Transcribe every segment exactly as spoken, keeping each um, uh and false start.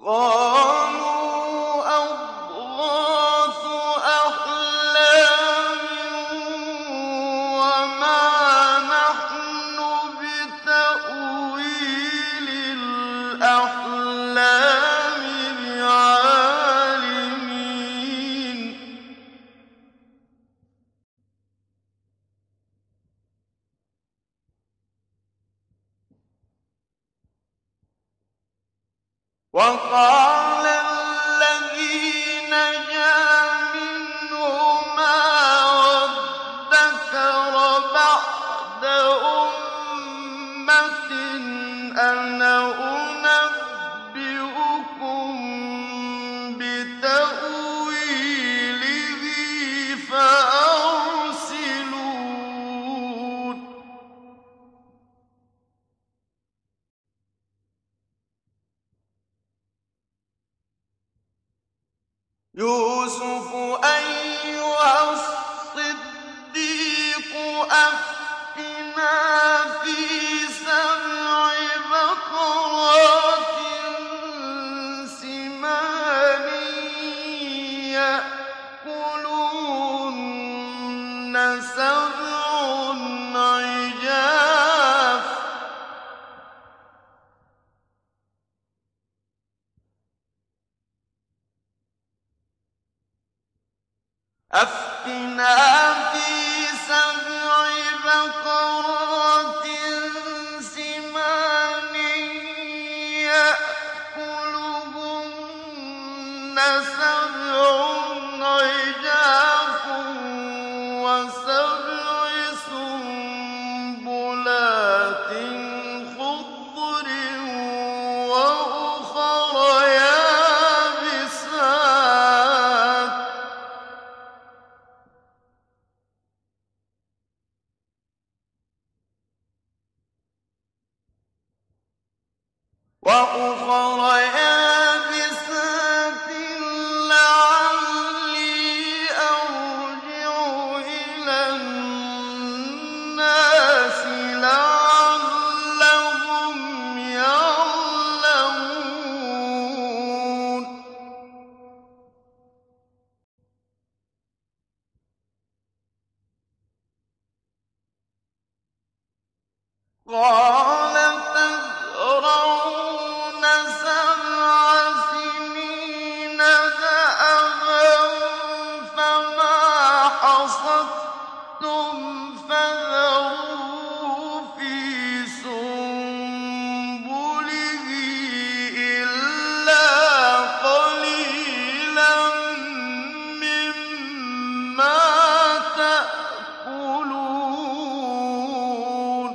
قَالُوا أَضْغَاثُ أَحْلَامٍ وَمَا نَحْنُ بِتَأْوِيلِ الْأَحْلَامِ بِعَالِمِينَ وَقَالَ الَّذِي نَجَا مِنْهُمَا وَادَّكَرَ بَعْدَ أُمَّةٍ أَنَا أُنَبِّئُكُم بِتَأْوِيلِهِ فَأَرْسِلُونِ يُوسُفُ أَيُّهَا الصِّدِّيقُ أَفْتِنَا فِي سَبْعِ بَقَرَاتٍ سِمَانٍ يَأْكُلُهُنَّ سَبْعٌ عِجَافٌ أَفْتِنَا فِي سَبْعِ بَقَرَاتٍ سِمَانٍ يَأْكُلُهُنَّ سَبْعٌ عِجَافٌ وَسَبْعِ سُنبُلَاتٍ خُضْرٍ وَأُخَرَ يَابِسَاتٍ وَأُخَرَ يَابِسَاتٍ لَّعَلِّي أَرْجِعُ إِلَى النَّاسِ لَعَلَّهُمْ يَعْلَمُونَ قَالَ تَزْرَعُونَ سَبْعَ سِنِينَ دَأَبًا فَمَا حَصَدتُّمْ فَذَرُوهُ فِي سُنبُلِهِ إِلَّا قَلِيلًا مِّمَّا تَأْكُلُونَ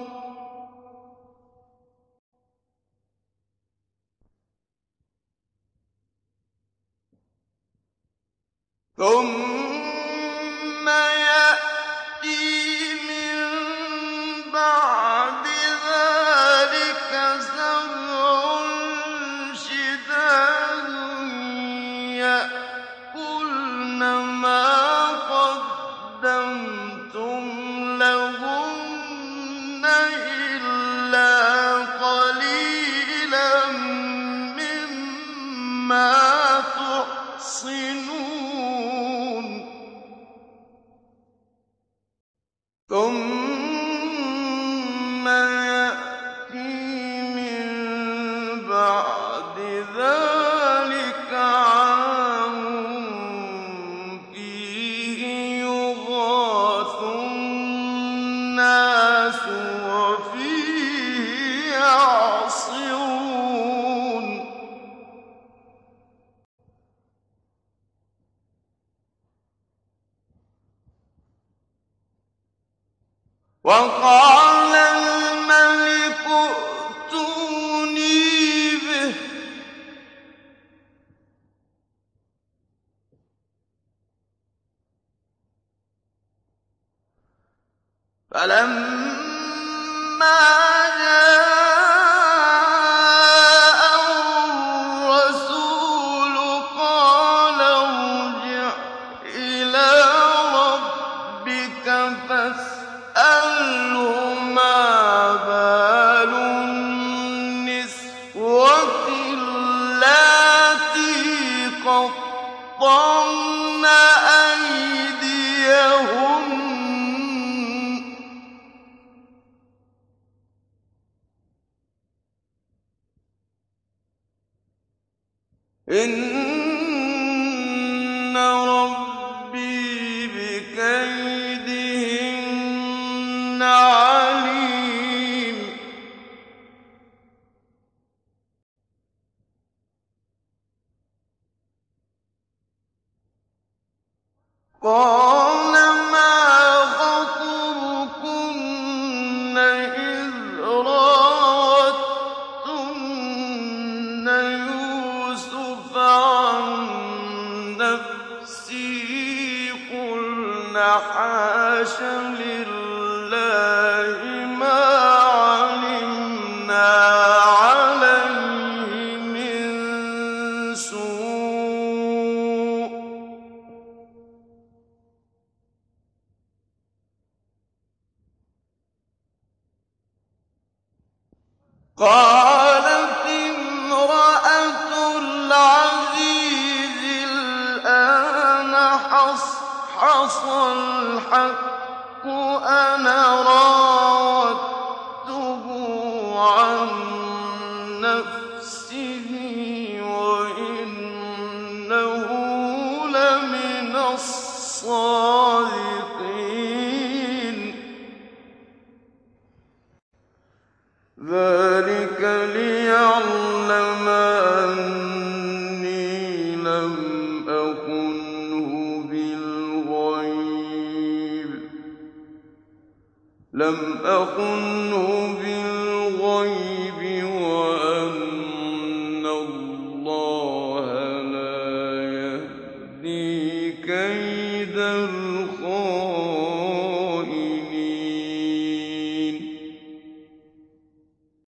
ثُمَّ يَأْتِي مِن بَعْدِ ذَٰلِكَ سَبْعٌ شِدَادٌ يَأْكُلْنَ مَا قَدَّمْتُمْ لَهُنَّ إِلَّا قَلِيلًا مِّمَّا تُحْصِنُونَ ثُمَّ يَأْتِي مِن بَعْدِ ذَٰلِكَ عَامٌ فِيهِ يُغَاثُ النَّاسُ وَفِيهِ يَعْصِرُونَ وَقَالَ الْمَلِكُ ائْتُونِي بِهِ ۖ فَلَمَّا جَاءَهُ الرَّسُولُ قَالَ ارْجِعْ إِلَىٰ رَبِّكَ فَاسْأَلْهُ مَا بَالُ النِّسْوَةِ اللَّاتِي إِنَّ رَبِّي بِكَيْدِهِنَّ عَلِيمٌ قَالَ مَا خَطْبُكُنَّ إِذْ رَاوَدتُّنَّ يُوسُفَ عَن نَّفْسِهِ قُلْنَ حَاشَ لِلَّهِ مَا عَلِمْنَا عَلَيْهِ مِن سُوءٍ ۚ قَالَتِ امْرَأَتُ الْعَزِيزِ الْآنَ حَصْحَصَ الْحَقُّ أَنَا رَاوَدتُّهُ عَن نَّفْسِهِ وَإِنَّهُ لَمِنَ الصَّادِقِينَ ذَٰلِكَ لِيَعْلَمَ أَنِّي لَمْ أَخُنْهُ بِالْغَيْبِ وَأَنَّ اللَّهَ لَا يَهْدِي كَيْدَ